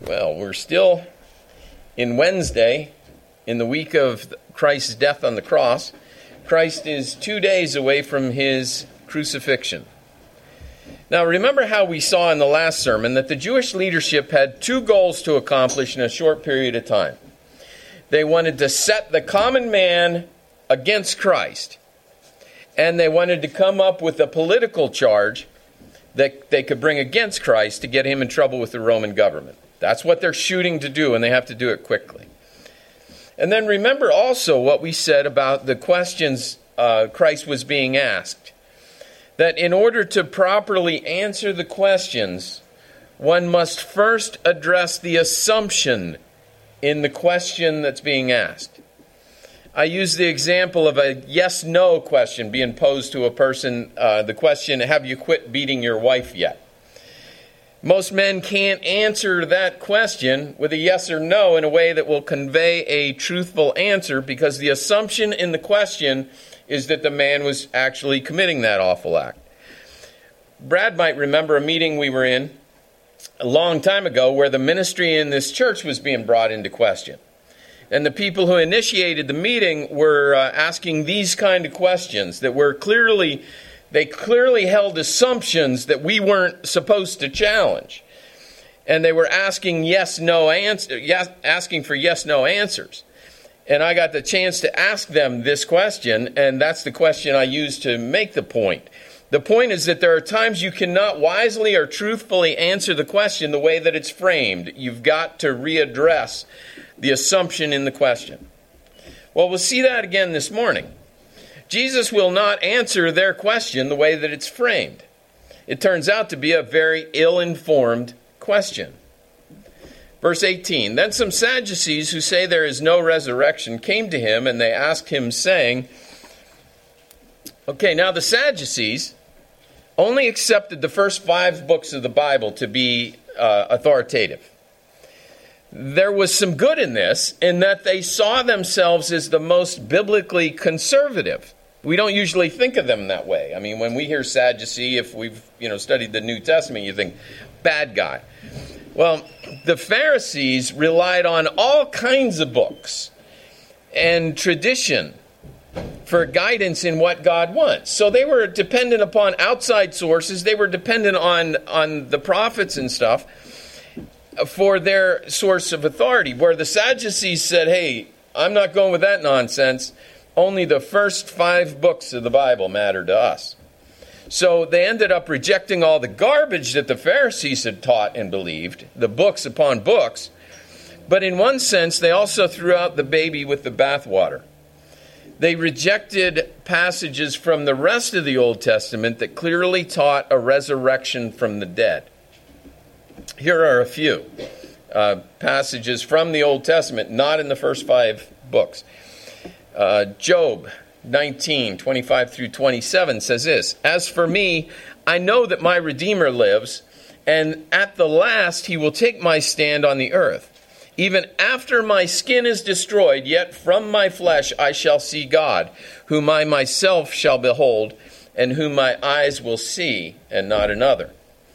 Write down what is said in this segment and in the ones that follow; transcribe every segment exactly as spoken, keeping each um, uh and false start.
Well, we're still in Wednesday, in the week of Christ's death on the cross. Christ is two days away from his crucifixion. Now, remember how we saw in the last sermon that the Jewish leadership had two goals to accomplish in a short period of time. They wanted to set the common man against Christ, and they wanted to come up with a political charge that they could bring against Christ to get him in trouble with the Roman government. That's what they're shooting to do, and they have to do it quickly. And then remember also what we said about the questions uh, Christ was being asked. That in order to properly answer the questions, one must first address the assumption in the question that's being asked. I use the example of a yes-no question being posed to a person. Uh, the question, have you quit beating your wife yet? Most men can't answer that question with a yes or no in a way that will convey a truthful answer, because the assumption in the question is that the man was actually committing that awful act. Brad might remember a meeting we were in a long time ago where the ministry in this church was being brought into question. And the people who initiated the meeting were uh, asking these kind of questions that were clearly... They clearly held assumptions that we weren't supposed to challenge. And they were asking yes, no answer, yes, asking for yes, no answers. And I got the chance to ask them this question, and that's the question I used to make the point. The point is that there are times you cannot wisely or truthfully answer the question the way that it's framed. You've got to readdress the assumption in the question. Well, we'll see that again this morning. Jesus will not answer their question the way that it's framed. It turns out to be a very ill-informed question. Verse eighteen, then some Sadducees who say there is no resurrection came to him, and they asked him, saying, okay, now the Sadducees only accepted the first five books of the Bible to be uh, authoritative. There was some good in this, in that they saw themselves as the most biblically conservative. We don't usually think of them that way. I mean, when we hear Sadducee, if we've you know studied the New Testament, you think, bad guy. Well, the Pharisees relied on all kinds of books and tradition for guidance in what God wants. So they were dependent upon outside sources. They were dependent on, on the prophets and stuff for their source of authority. Where the Sadducees said, hey, I'm not going with that nonsense. Only the first five books of the Bible matter to us. So they ended up rejecting all the garbage that the Pharisees had taught and believed, the books upon books. But in one sense, they also threw out the baby with the bathwater. They rejected passages from the rest of the Old Testament that clearly taught a resurrection from the dead. Here are a few uh, passages from the Old Testament, not in the first five books. Uh, Job nineteen, twenty-five through twenty-seven says this, as for me, I know that my Redeemer lives, and at the last he will take my stand on the earth. Even after my skin is destroyed, yet from my flesh I shall see God, whom I myself shall behold, and whom my eyes will see, and not another.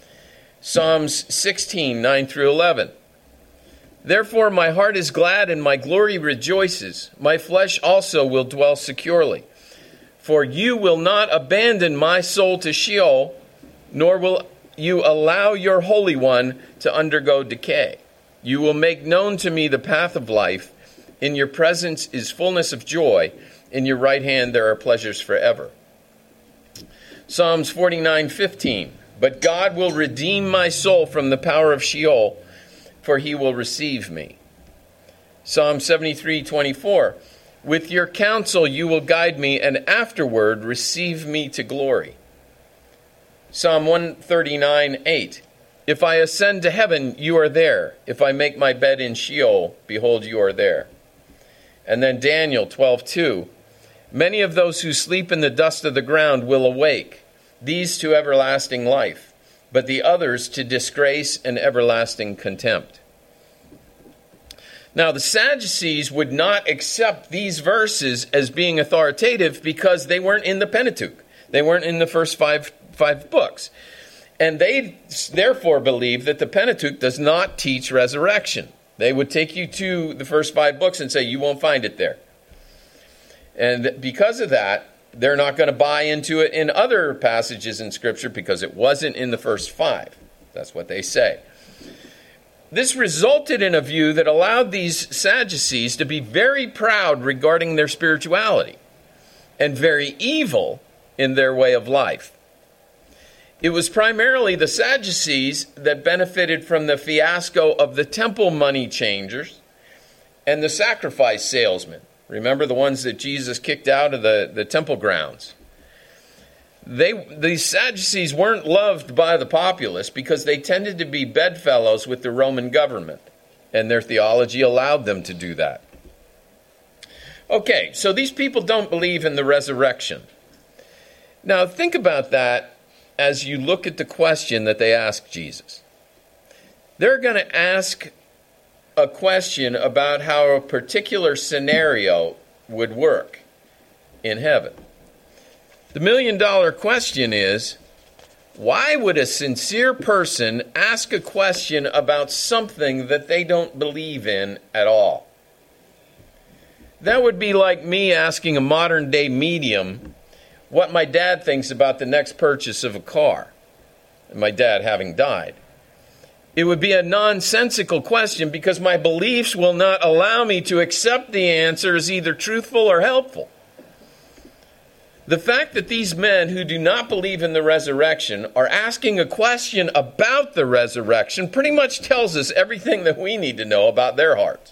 Psalms sixteen, nine through eleven. Therefore my heart is glad and my glory rejoices. My flesh also will dwell securely. For you will not abandon my soul to Sheol, nor will you allow your Holy One to undergo decay. You will make known to me the path of life. In your presence is fullness of joy. In your right hand there are pleasures forever. Psalms forty-nine, fifteen. But God will redeem my soul from the power of Sheol, for he will receive me. Psalm seventy-three, twenty-four. With your counsel you will guide me, and afterward receive me to glory. Psalm one thirty-nine, eight. If I ascend to heaven, you are there. If I make my bed in Sheol, behold, you are there. And then Daniel twelve, two. Many of those who sleep in the dust of the ground will awake, these to everlasting life, but the others to disgrace and everlasting contempt. Now, the Sadducees would not accept these verses as being authoritative because they weren't in the Pentateuch. They weren't in the first five, five books. And they therefore believe that the Pentateuch does not teach resurrection. They would take you to the first five books and say, you won't find it there. And because of that, they're not going to buy into it in other passages in Scripture because it wasn't in the first five. That's what they say. This resulted in a view that allowed these Sadducees to be very proud regarding their spirituality and very evil in their way of life. It was primarily the Sadducees that benefited from the fiasco of the temple money changers and the sacrifice salesmen. Remember the ones that Jesus kicked out of the, the temple grounds? They, these Sadducees weren't loved by the populace because they tended to be bedfellows with the Roman government, and their theology allowed them to do that. Okay, so these people don't believe in the resurrection. Now think about that as you look at the question that they ask Jesus. They're going to ask a question about how a particular scenario would work in heaven. The million dollar question is, why would a sincere person ask a question about something that they don't believe in at all? That would be like me asking a modern day medium what my dad thinks about the next purchase of a car, my dad having died. It would be a nonsensical question because my beliefs will not allow me to accept the answer as either truthful or helpful. The fact that these men who do not believe in the resurrection are asking a question about the resurrection pretty much tells us everything that we need to know about their hearts.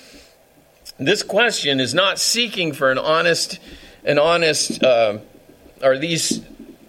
This question is not seeking for an honest, an honest, uh, or these,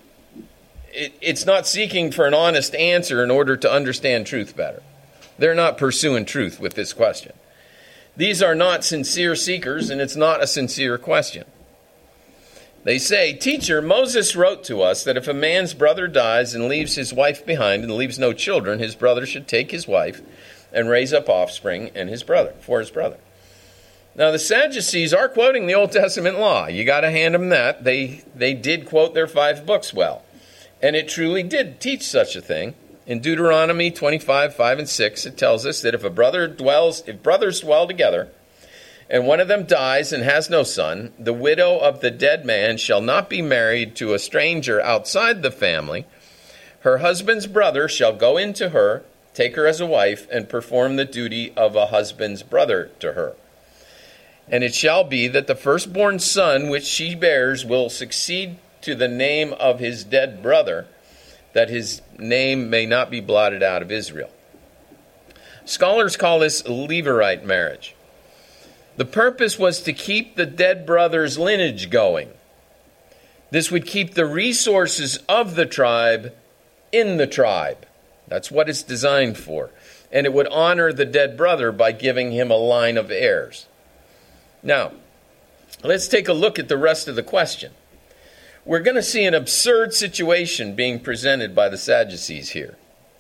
it, it's not seeking for an honest answer in order to understand truth better. They're not pursuing truth with this question. These are not sincere seekers, and it's not a sincere question. They say, "Teacher, Moses wrote to us that if a man's brother dies and leaves his wife behind and leaves no children, his brother should take his wife and raise up offspring and his brother for his brother." Now, the Sadducees are quoting the Old Testament law. You got to hand them that. They they did quote their five books well. And it truly did teach such a thing. In Deuteronomy twenty-five, five and six, it tells us that if a brother dwells, if brothers dwell together, and one of them dies and has no son, the widow of the dead man shall not be married to a stranger outside the family. Her husband's brother shall go in to her, take her as a wife, and perform the duty of a husband's brother to her. And it shall be that the firstborn son which she bears will succeed to the name of his dead brother, that his name may not be blotted out of Israel. Scholars call this Levirate marriage. The purpose was to keep the dead brother's lineage going. This would keep the resources of the tribe in the tribe. That's what it's designed for. And it would honor the dead brother by giving him a line of heirs. Now, let's take a look at the rest of the question. We're going to see an absurd situation being presented by the Sadducees here.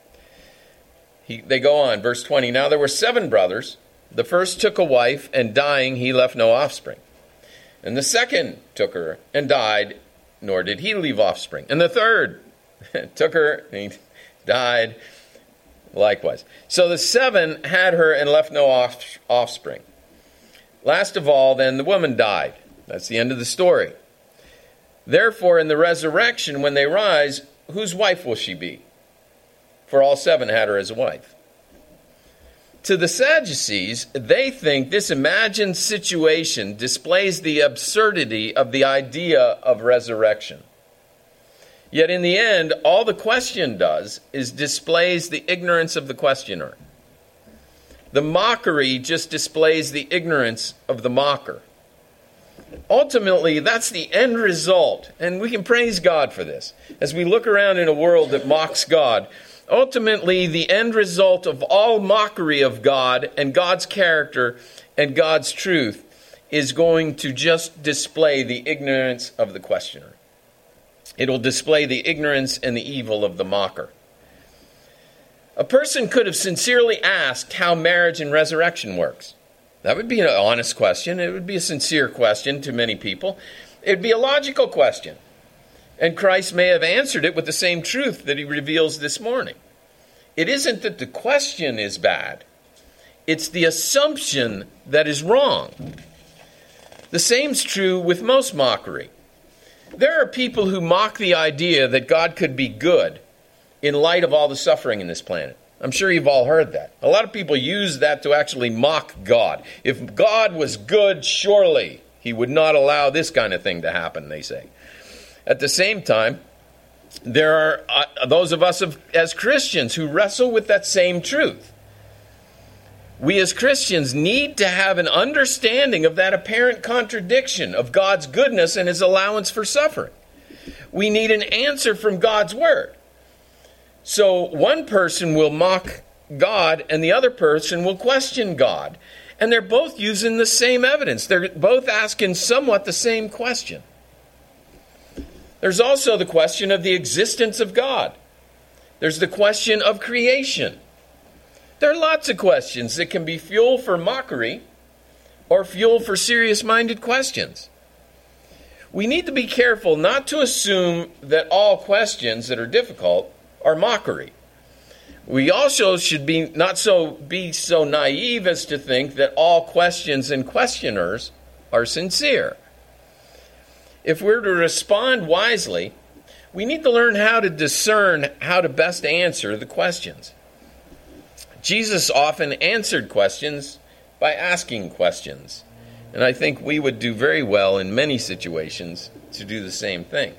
He, they go on, verse twenty. Now there were seven brothers. The first took a wife, and dying he left no offspring. And the second took her and died, nor did he leave offspring. And the third took her and he died likewise. So the seven had her and left no off, offspring. Last of all, then, the woman died. That's the end of the story. Therefore, in the resurrection, when they rise, whose wife will she be? For all seven had her as a wife. To the Sadducees, they think this imagined situation displays the absurdity of the idea of resurrection. Yet in the end, all the question does is displays the ignorance of the questioner. The mockery just displays the ignorance of the mocker. Ultimately, that's the end result, and we can praise God for this. As we look around in a world that mocks God, ultimately the end result of all mockery of God and God's character and God's truth is going to just display the ignorance of the questioner. It'll display the ignorance and the evil of the mocker. A person could have sincerely asked how marriage and resurrection works. That would be an honest question. It would be a sincere question to many people. It would be a logical question. And Christ may have answered it with the same truth that he reveals this morning. It isn't that the question is bad. It's the assumption that is wrong. The same's true with most mockery. There are people who mock the idea that God could be good in light of all the suffering in this planet. I'm sure you've all heard that. A lot of people use that to actually mock God. If God was good, surely he would not allow this kind of thing to happen, they say. At the same time, there are uh, those of us of, as Christians who wrestle with that same truth. We as Christians need to have an understanding of that apparent contradiction of God's goodness and his allowance for suffering. We need an answer from God's word. So one person will mock God and the other person will question God. And they're both using the same evidence. They're both asking somewhat the same question. There's also the question of the existence of God. There's the question of creation. There are lots of questions that can be fuel for mockery or fuel for serious-minded questions. We need to be careful not to assume that all questions that are difficult are mockery. We also should be not so be so naive as to think that all questions and questioners are sincere. If we're to respond wisely, we need to learn how to discern how to best answer the questions. Jesus often answered questions by asking questions. And I think we would do very well in many situations to do the same thing.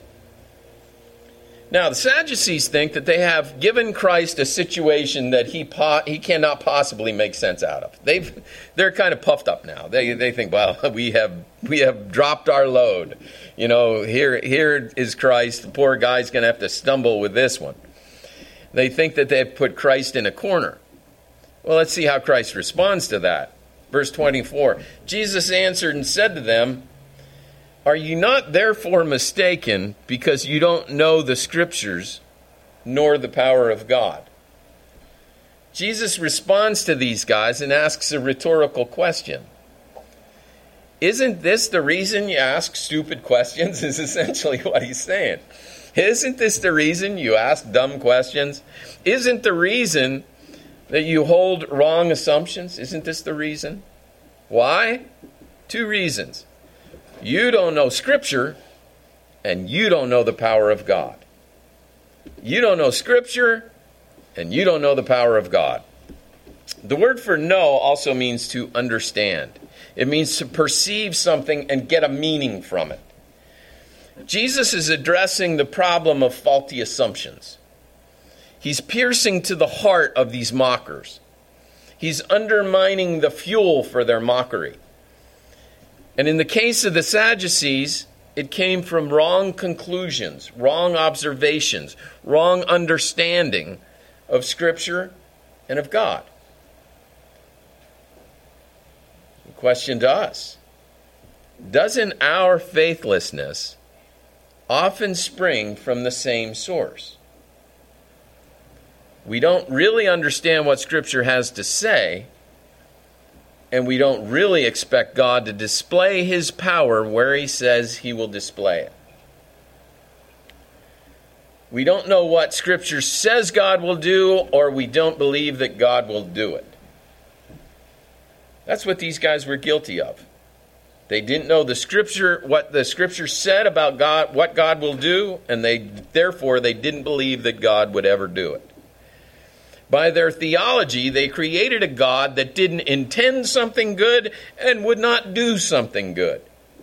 Now, the Sadducees think that they have given Christ a situation that he po- he cannot possibly make sense out of. They've they're kind of puffed up now. They they think, well, we have we have dropped our load. You know, here here is Christ. The poor guy's going to have to stumble with this one. They think that they've put Christ in a corner. Well, let's see how Christ responds to that. Verse twenty-four, Jesus answered and said to them, "Are you not therefore mistaken because you don't know the Scriptures nor the power of God?" Jesus responds to these guys and asks a rhetorical question. Isn't this the reason you ask stupid questions? Is essentially what he's saying. Isn't this the reason you ask dumb questions? Isn't the reason that you hold wrong assumptions? Isn't this the reason? Why? Two reasons. You don't know Scripture, and you don't know the power of God. You don't know Scripture, and you don't know the power of God. The word for know also means to understand. It means to perceive something and get a meaning from it. Jesus is addressing the problem of faulty assumptions. He's piercing to the heart of these mockers. He's undermining the fuel for their mockery. And in the case of the Sadducees, it came from wrong conclusions, wrong observations, wrong understanding of Scripture and of God. The question to us, doesn't our faithlessness often spring from the same source? We don't really understand what Scripture has to say, and we don't really expect God to display his power where he says he will display it. We don't know what Scripture says God will do, or we don't believe that God will do it. That's what these guys were guilty of. They didn't know the Scripture, what the Scripture said about God, what God will do, and they therefore they didn't believe that God would ever do it. By their theology, they created a God that didn't intend something good and would not do something good.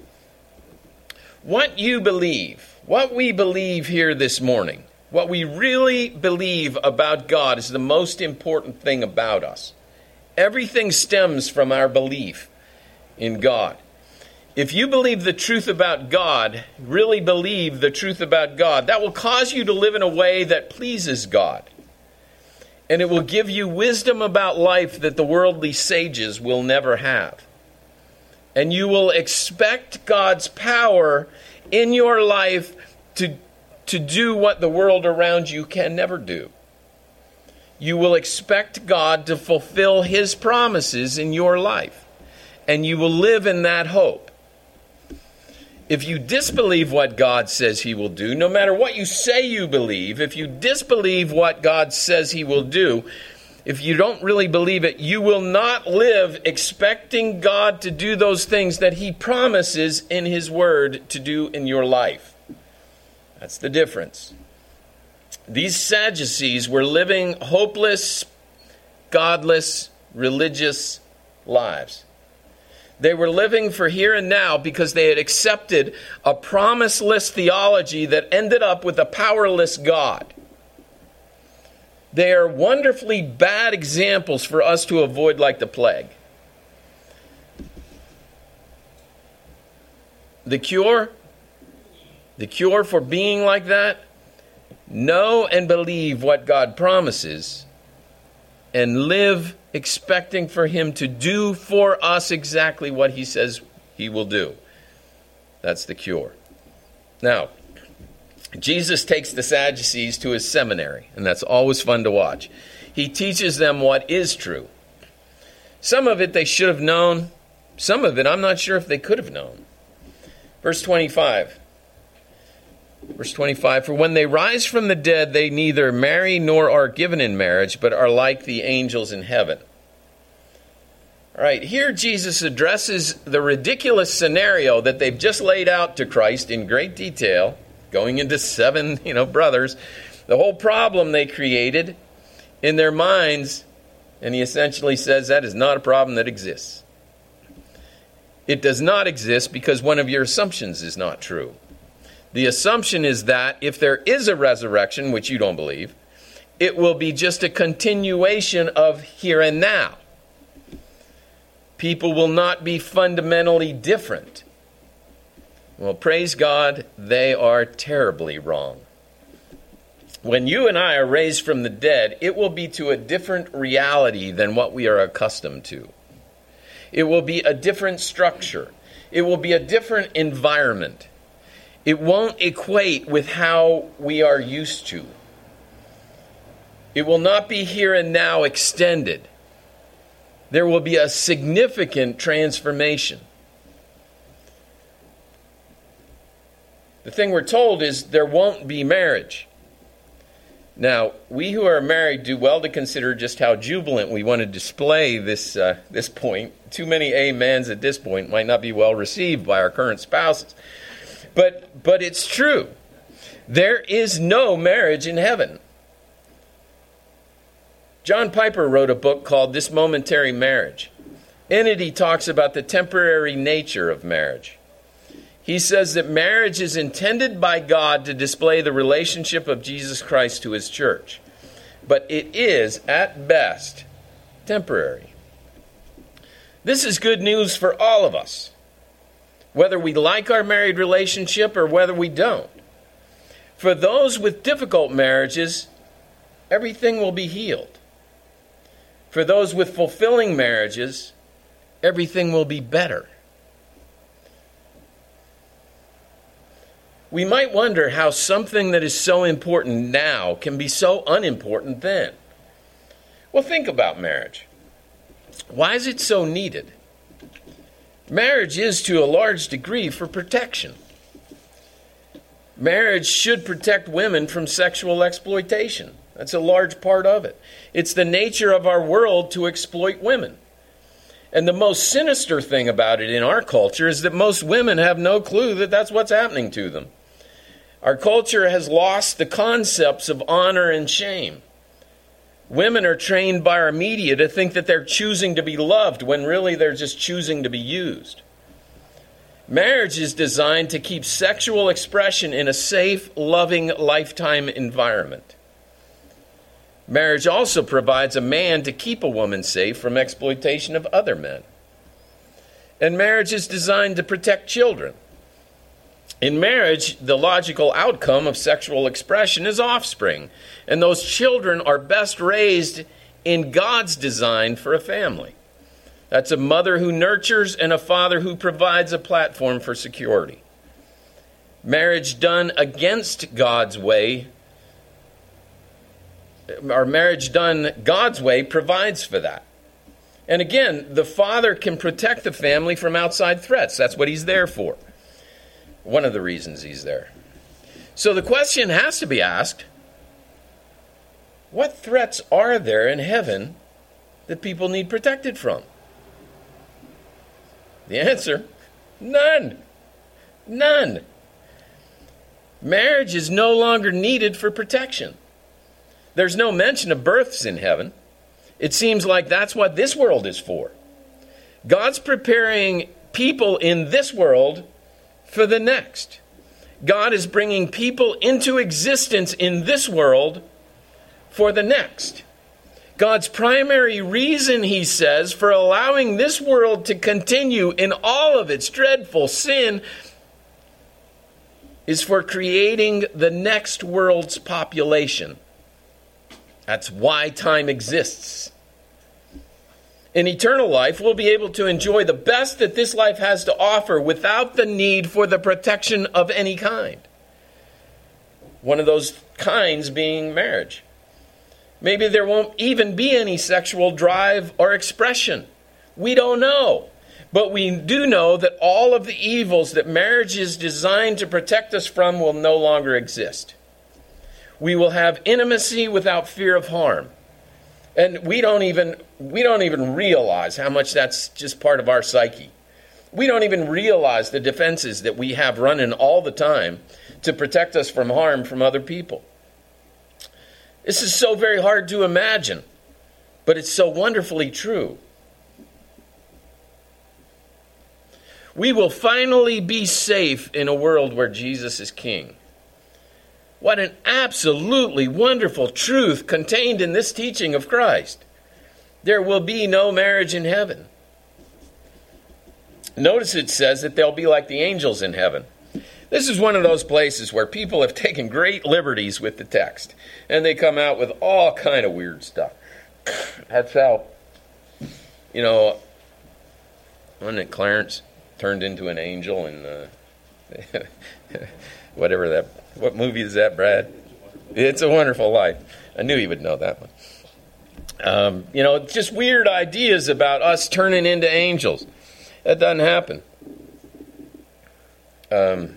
What you believe, what we believe here this morning, what we really believe about God is the most important thing about us. Everything stems from our belief in God. If you believe the truth about God, really believe the truth about God, that will cause you to live in a way that pleases God. And it will give you wisdom about life that the worldly sages will never have. And you will expect God's power in your life to, to do what the world around you can never do. You will expect God to fulfill his promises in your life. And you will live in that hope. If you disbelieve what God says he will do, no matter what you say you believe, if you disbelieve what God says he will do, if you don't really believe it, you will not live expecting God to do those things that he promises in his word to do in your life. That's the difference. These Sadducees were living hopeless, godless, religious lives. They were living for here and now because they had accepted a promiseless theology that ended up with a powerless God. They are wonderfully bad examples for us to avoid like the plague. The cure? The cure for being like that? Know and believe what God promises and live expecting for him to do for us exactly what he says he will do. That's the cure. Now, Jesus takes the Sadducees to his seminary, and that's always fun to watch. He teaches them what is true. Some of it they should have known. Some of it I'm not sure if they could have known. Verse twenty-five. Verse twenty-five, for when they rise from the dead, they neither marry nor are given in marriage, but are like the angels in heaven. All right, here Jesus addresses the ridiculous scenario that they've just laid out to Christ in great detail, going into seven, you know, brothers, the whole problem they created in their minds, and he essentially says that is not a problem that exists. It does not exist because one of your assumptions is not true. The assumption is that if there is a resurrection, which you don't believe, it will be just a continuation of here and now. People will not be fundamentally different. Well, praise God, they are terribly wrong. When you and I are raised from the dead, it will be to a different reality than what we are accustomed to. It will be a different structure. It will be a different environment. It won't equate with how we are used to. It will not be here and now extended. There will be a significant transformation. The thing we're told is there won't be marriage. Now, we who are married do well to consider just how jubilant we want to display this uh, this point. Too many amens at this point might not be well received by our current spouses. But but it's true. There is no marriage in heaven. John Piper wrote a book called This Momentary Marriage. In it, he talks about the temporary nature of marriage. He says that marriage is intended by God to display the relationship of Jesus Christ to his church. But it is, at best, temporary. This is good news for all of us, whether we like our married relationship or whether we don't. For those with difficult marriages, everything will be healed. For those with fulfilling marriages, everything will be better. We might wonder how something that is so important now can be so unimportant then. Well, think about marriage. Why is it so needed? Marriage is, to a large degree, for protection. Marriage should protect women from sexual exploitation. That's a large part of it. It's the nature of our world to exploit women. And the most sinister thing about it in our culture is that most women have no clue that that's what's happening to them. Our culture has lost the concepts of honor and shame. Women are trained by our media to think that they're choosing to be loved when really they're just choosing to be used. Marriage is designed to keep sexual expression in a safe, loving, lifetime environment. Marriage also provides a man to keep a woman safe from exploitation of other men. And marriage is designed to protect children. In marriage, the logical outcome of sexual expression is offspring, and those children are best raised in God's design for a family. That's a mother who nurtures and a father who provides a platform for security. Marriage done against God's way, or marriage done God's way, provides for that. And again, the father can protect the family from outside threats. That's what he's there for. One of the reasons he's there. So the question has to be asked, what threats are there in heaven that people need protected from? The answer, none. None. Marriage is no longer needed for protection. There's no mention of births in heaven. It seems like that's what this world is for. God's preparing people in this world for the next. God is bringing people into existence in this world for the next. God's primary reason, he says, for allowing this world to continue in all of its dreadful sin is for creating the next world's population. That's why time exists. In eternal life, we'll be able to enjoy the best that this life has to offer without the need for the protection of any kind. One of those kinds being marriage. Maybe there won't even be any sexual drive or expression. We don't know. But we do know that all of the evils that marriage is designed to protect us from will no longer exist. We will have intimacy without fear of harm. And we don't even we don't even realize how much that's just part of our psyche. We don't even realize the defenses that we have running all the time to protect us from harm from other people. This is so very hard to imagine, but it's so wonderfully true. We will finally be safe in a world where Jesus is king. What an absolutely wonderful truth contained in this teaching of Christ. There will be no marriage in heaven. Notice it says that they'll be like the angels in heaven. This is one of those places where people have taken great liberties with the text, and they come out with all kind of weird stuff. That's how, you know, wasn't it Clarence turned into an angel in uh, whatever that, what movie is that, Brad? It's a Wonderful Life. I knew he would know that one. Um, you know, just weird ideas about us turning into angels. That doesn't happen. Um,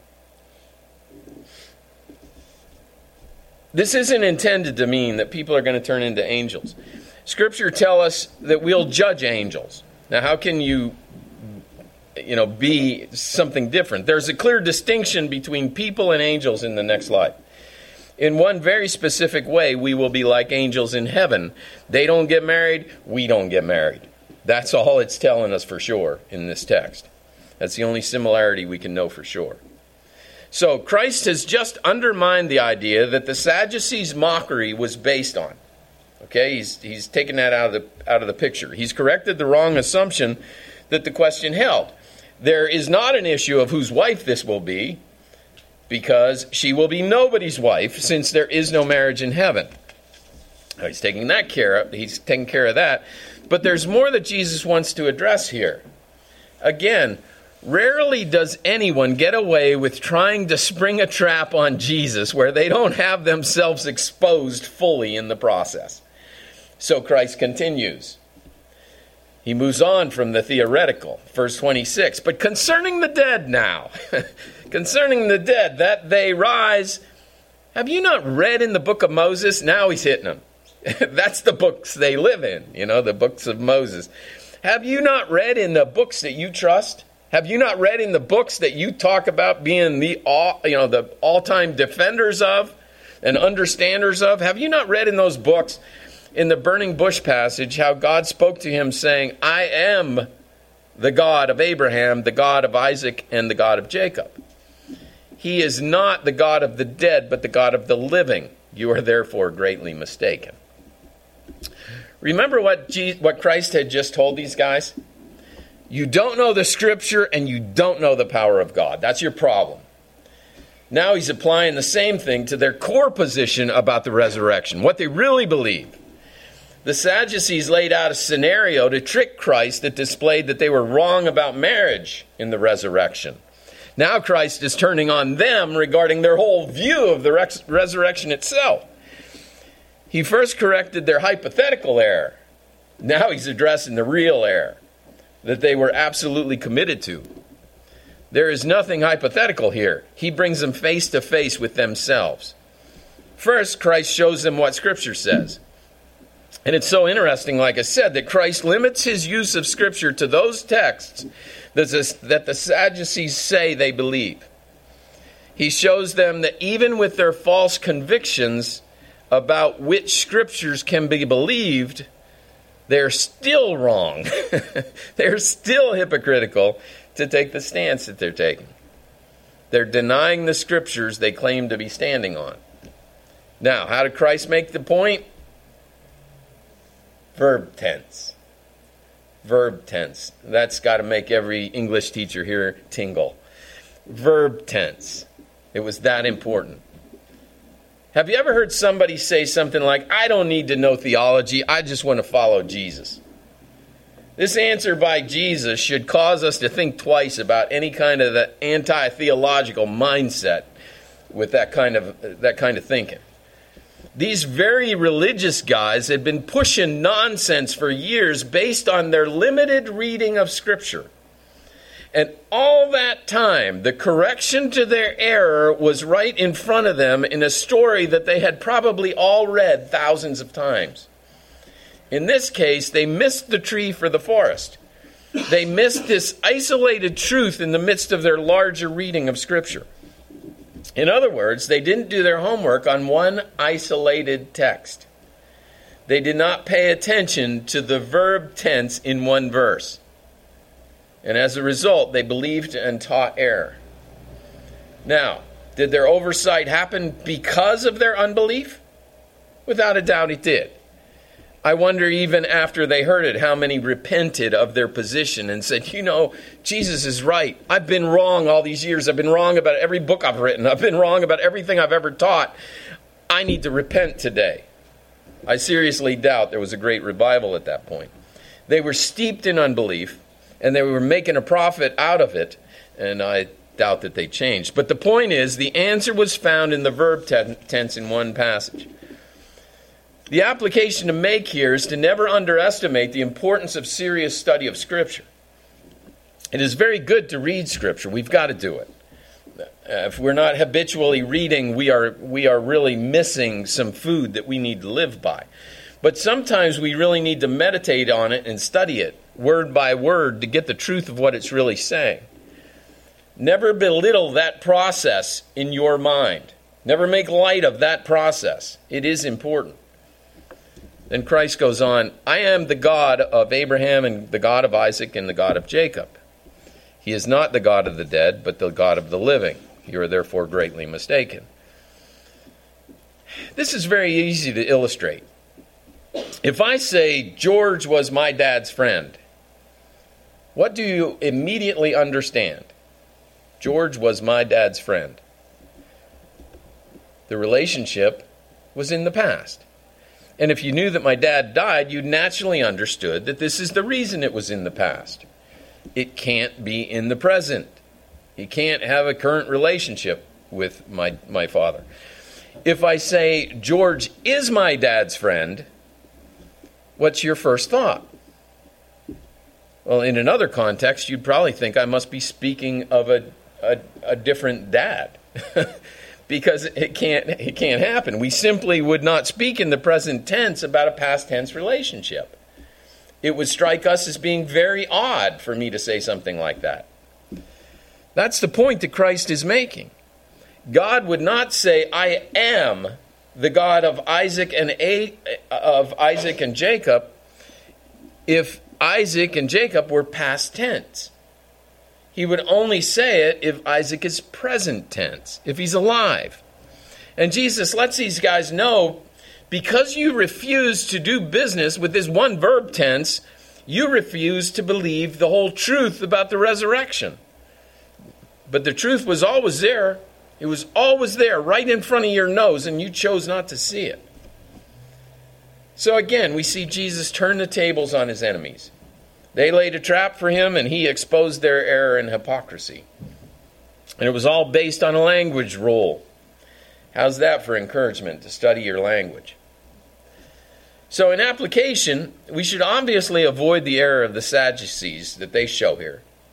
this isn't intended to mean that people are going to turn into angels. Scripture tells us that we'll judge angels. Now, how can you, you know, be something different? There's a clear distinction between people and angels in the next life. In one very specific way, we will be like angels in heaven. They don't get married, we don't get married. That's all it's telling us for sure in this text. That's the only similarity we can know for sure. So Christ has just undermined the idea that the Sadducees' mockery was based on. Okay, he's he's taken that out of the out of the picture. He's corrected the wrong assumption that the question held. There is not an issue of whose wife this will be, because she will be nobody's wife, since there is no marriage in heaven. Now, he's taking that care of. He's taking care of that. But there's more that Jesus wants to address here. Again, rarely does anyone get away with trying to spring a trap on Jesus where they don't have themselves exposed fully in the process. So Christ continues. He moves on from the theoretical, verse twenty-six. But concerning the dead now, concerning the dead, that they rise, have you not read in the book of Moses? Now he's hitting them. That's the books they live in, you know, the books of Moses. Have you not read in the books that you trust? Have you not read in the books that you talk about being the all, you know, the all-time defenders of and understanders of? Have you not read in those books, in the burning bush passage, how God spoke to him saying, I am the God of Abraham, the God of Isaac, and the God of Jacob. He is not the God of the dead, but the God of the living. You are therefore greatly mistaken. Remember what Jesus, what Christ had just told these guys? You don't know the Scripture and you don't know the power of God. That's your problem. Now he's applying the same thing to their core position about the resurrection, what they really believe. The Sadducees laid out a scenario to trick Christ that displayed that they were wrong about marriage in the resurrection. Now Christ is turning on them regarding their whole view of the res- resurrection itself. He first corrected their hypothetical error. Now he's addressing the real error that they were absolutely committed to. There is nothing hypothetical here. He brings them face to face with themselves. First, Christ shows them what Scripture says. And it's so interesting, like I said, that Christ limits his use of Scripture to those texts that the Sadducees say they believe. He shows them that even with their false convictions about which Scriptures can be believed, they're still wrong. They're still hypocritical to take the stance that they're taking. They're denying the Scriptures they claim to be standing on. Now, how did Christ make the point? Verb tense. Verb tense. That's got to make every English teacher here tingle. Verb tense. It was that important. Have you ever heard somebody say something like, I don't need to know theology, I just want to follow Jesus? This answer by Jesus should cause us to think twice about any kind of the anti-theological mindset with that kind of that kind of thinking. These very religious guys had been pushing nonsense for years based on their limited reading of Scripture. And all that time, the correction to their error was right in front of them in a story that they had probably all read thousands of times. In this case, they missed the tree for the forest. They missed this isolated truth in the midst of their larger reading of Scripture. In other words, they didn't do their homework on one isolated text. They did not pay attention to the verb tense in one verse. And as a result, they believed and taught error. Now, did their oversight happen because of their unbelief? Without a doubt it did. I wonder, even after they heard it, how many repented of their position and said, you know, Jesus is right. I've been wrong all these years. I've been wrong about every book I've written. I've been wrong about everything I've ever taught. I need to repent today. I seriously doubt there was a great revival at that point. They were steeped in unbelief, and they were making a profit out of it, and I doubt that they changed. But the point is, the answer was found in the verb tense in one passage. The application to make here is to never underestimate the importance of serious study of Scripture. It is very good to read Scripture. We've got to do it. If we're not habitually reading, we are we are really missing some food that we need to live by. But sometimes we really need to meditate on it and study it word by word to get the truth of what it's really saying. Never belittle that process in your mind. Never make light of that process. It is important. Then Christ goes on, I am the God of Abraham and the God of Isaac and the God of Jacob. He is not the God of the dead, but the God of the living. You are therefore greatly mistaken. This is very easy to illustrate. If I say George was my dad's friend, what do you immediately understand? George was my dad's friend. The relationship was in the past. And if you knew that my dad died, you naturally understood that this is the reason it was in the past. It can't be in the present. He can't have a current relationship with my, my father. If I say, George is my dad's friend, what's your first thought? Well, in another context, you'd probably think I must be speaking of a, a, a different dad. Because it can't it can't happen. We simply would not speak in the present tense about a past tense relationship. It would strike us as being very odd for me to say something like that. That's the point that Christ is making. God would not say, I am the God of Isaac and A- of Isaac and Jacob if Isaac and Jacob were past tense. He would only say it if Isaac is present tense, if he's alive. And Jesus lets these guys know, because you refuse to do business with this one verb tense, you refuse to believe the whole truth about the resurrection. But the truth was always there. It was always there, right in front of your nose, and you chose not to see it. So again, we see Jesus turn the tables on his enemies. They laid a trap for him, and he exposed their error and hypocrisy. And it was all based on a language rule. How's that for encouragement, to study your language? So in application, we should obviously avoid the error of the Sadducees that they show here.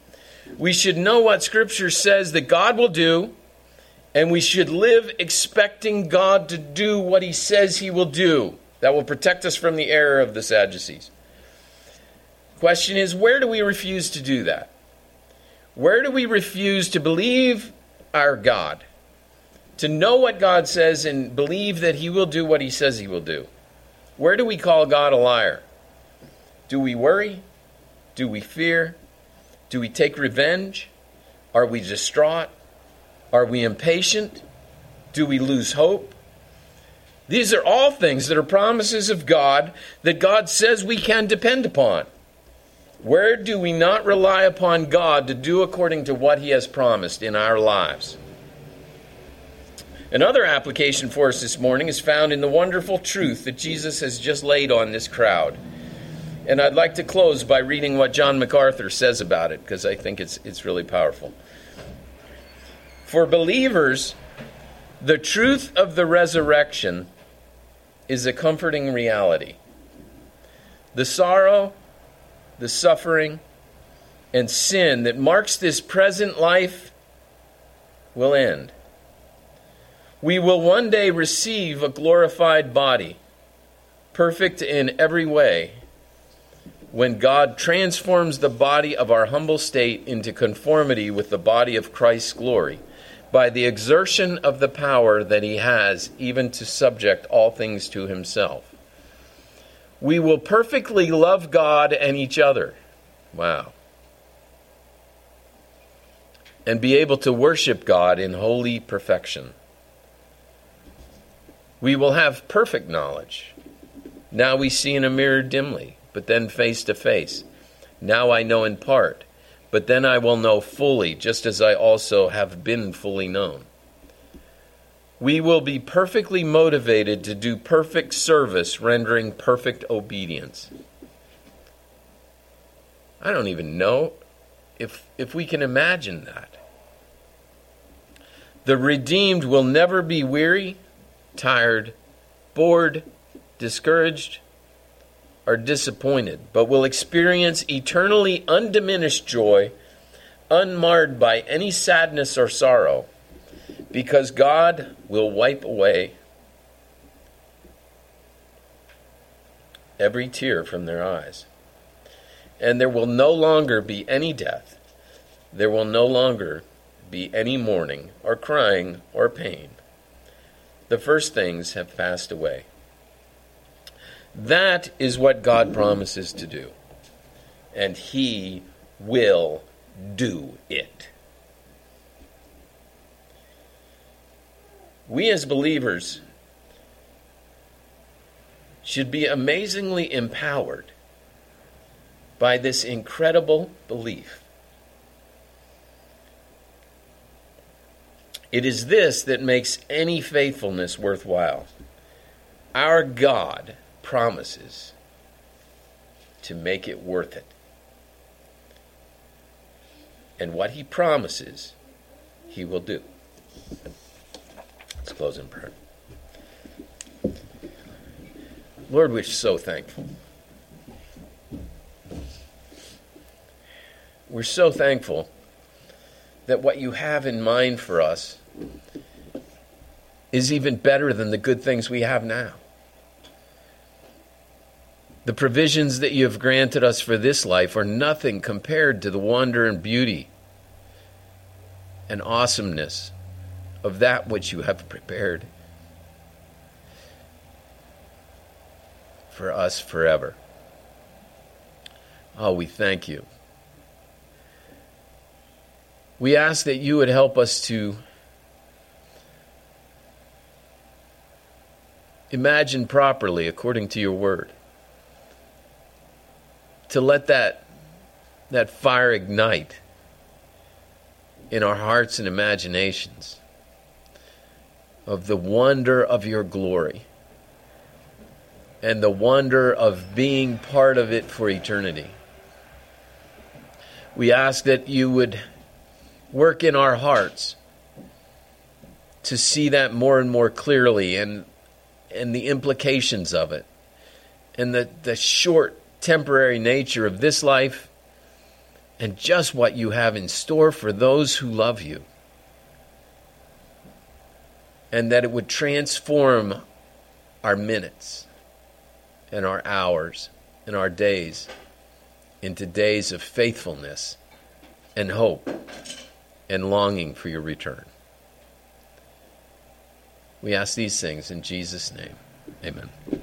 We should know what Scripture says that God will do, and we should live expecting God to do what he says he will do. That will protect us from the error of the Sadducees. Question is, where do we refuse to do that? Where do we refuse to believe our God? To know what God says and believe that he will do what he says he will do? Where do we call God a liar? Do we worry? Do we fear? Do we take revenge? Are we distraught? Are we impatient? Do we lose hope? These are all things that are promises of God that God says we can depend upon. Where do we not rely upon God to do according to what he has promised in our lives? Another application for us this morning is found in the wonderful truth that Jesus has just laid on this crowd. And I'd like to close by reading what John MacArthur says about it, because I think it's it's really powerful. For believers, the truth of the resurrection is a comforting reality. The sorrow, the suffering, and sin that marks this present life will end. We will one day receive a glorified body, perfect in every way, when God transforms the body of our humble state into conformity with the body of Christ's glory, by the exertion of the power that he has even to subject all things to himself. We will perfectly love God and each other. Wow. And be able to worship God in holy perfection. We will have perfect knowledge. Now we see in a mirror dimly, but then face to face. Now I know in part, but then I will know fully, just as I also have been fully known. We will be perfectly motivated to do perfect service, rendering perfect obedience. I don't even know if, if we can imagine that. The redeemed will never be weary, tired, bored, discouraged, or disappointed, but will experience eternally undiminished joy, unmarred by any sadness or sorrow, because God will wipe away every tear from their eyes. And there will no longer be any death. There will no longer be any mourning or crying or pain. The first things have passed away. That is what God promises to do. And he will do it. We as believers should be amazingly empowered by this incredible belief. It is this that makes any faithfulness worthwhile. Our God promises to make it worth it. And what he promises, he will do. Let's close in prayer. Lord, we're so thankful. We're so thankful that what you have in mind for us is even better than the good things we have now. The provisions that you have granted us for this life are nothing compared to the wonder and beauty and awesomeness of that which you have prepared for us forever. Oh, we thank you. We ask that you would help us to imagine properly according to your word. To let that, that fire ignite in our hearts and imaginations of the wonder of your glory and the wonder of being part of it for eternity. We ask that you would work in our hearts to see that more and more clearly, and and the implications of it, and the, the short temporary nature of this life and just what you have in store for those who love you. And that it would transform our minutes and our hours and our days into days of faithfulness and hope and longing for your return. We ask these things in Jesus' name. Amen.